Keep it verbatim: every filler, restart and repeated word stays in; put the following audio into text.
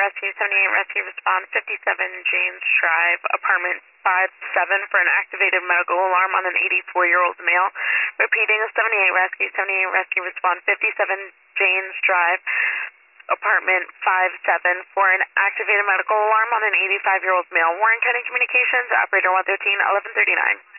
Rescue seventy-eight Rescue respond fifty-seven James Drive, apartment five seven for an activated medical alarm on an eighty-four-year-old male. Repeating, seventy-eight Rescue seventy-eight Rescue respond fifty-seven James Drive, apartment five seven for an activated medical alarm on an eighty-five-year-old male. Warren County Communications, operator one thirteen, eleven thirty-nine.